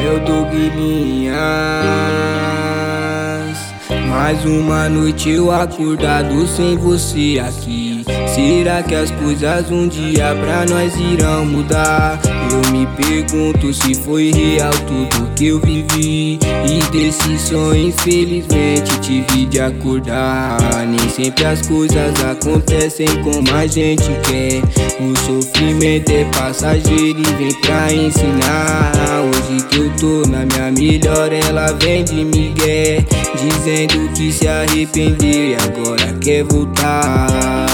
meu Douglinhas. Mais uma noite eu acordado sem você aqui. Será que as coisas um dia pra nós irão mudar? Eu me pergunto se foi real tudo que eu vivi, e desse sonho infelizmente tive de acordar. Nem sempre as coisas acontecem como a gente quer. O sofrimento é passageiro e vem pra ensinar. Hoje que eu tô na minha melhor, ela vem de migué, dizendo que se arrependeu e agora quer voltar.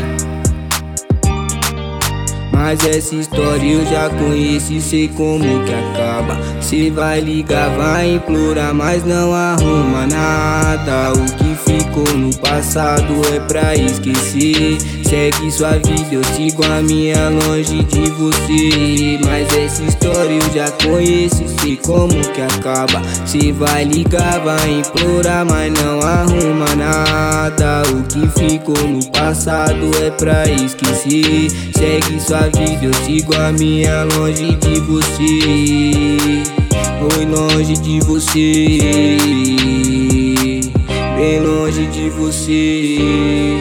Mas essa história eu já conheço e sei como que acaba. Cê vai ligar, vai implorar, mas não arruma nada. O que ficou no passado é pra esquecer. Segue sua vida, eu sigo a minha longe de você. Mas essa história eu já conheço e sei como que acaba. Cê vai ligar, vai implorar, mas não arruma nada. O que ficou no passado é pra esquecer. Segue sua vida, eu sigo a minha longe de você. Oi, longe de você, bem longe de você.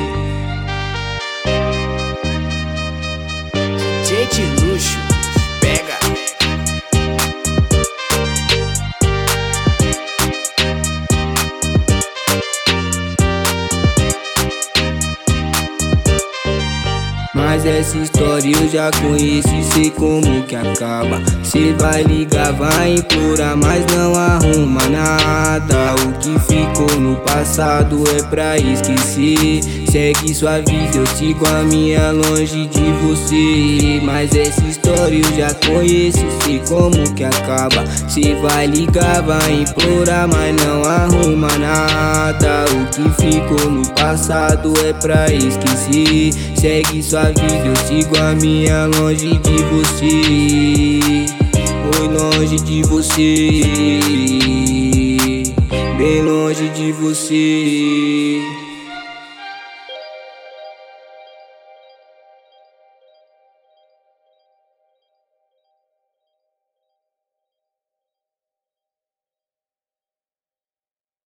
Gente luxo, pega. Mas essa história eu já conheço e sei como que acaba. Cê vai ligar, vai implorar, mas não arruma nada. O que ficou no passado é pra esquecer. Segue sua vida, eu sigo a minha longe de você. Mas essa história eu já conheço e sei como que acaba. Cê vai ligar, vai implorar, mas não arruma nada. O que ficou no passado é pra esquecer. Segue sua vida, eu sigo a minha longe de você. Oi, longe de você, bem longe de você.